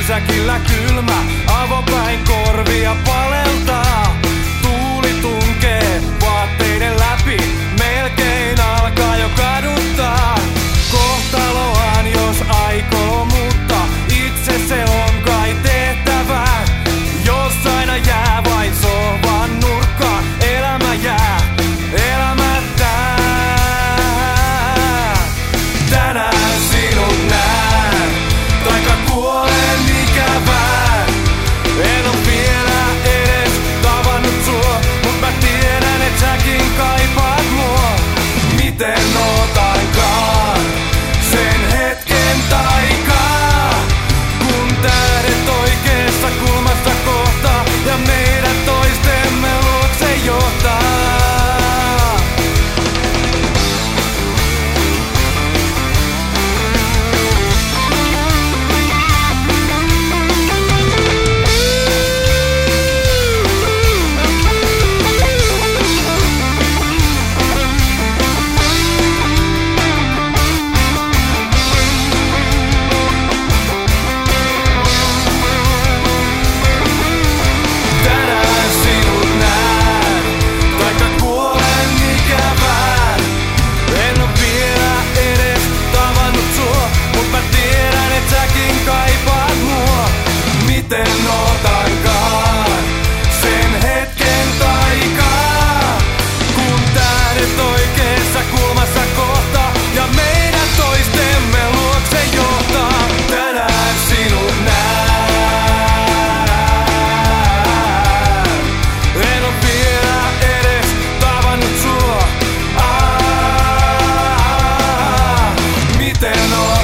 pysäkillä kylmä, avopäin korvia paleltaa. Tuuli tunkee vaatteiden läpi, melkein alkaa jo kaduttaa. Kohtaloaan jos aikoo, mutta itse se on kai tehtävä. Jos aina jää vain sohvan nurkkaan, elämä jää elämättä. Tänään sinut näen, taika kuolen ikävään. En oo vielä edes tavannut sua, mut mä tiedän et säkin kaipaat mua. Miten otankaan sen hetken taikaa, kun tähdet oikeessa kulmassa kohtaa ja meidät toistemme luokse johtaa. Miten otankaan sen hetken taikaa, kun tähdet oikeessa kulmassa kohtaa ja meidät toistemme luokse johtaa. Tänään sinut näen. En oo vielä edes tavannut sua. Miten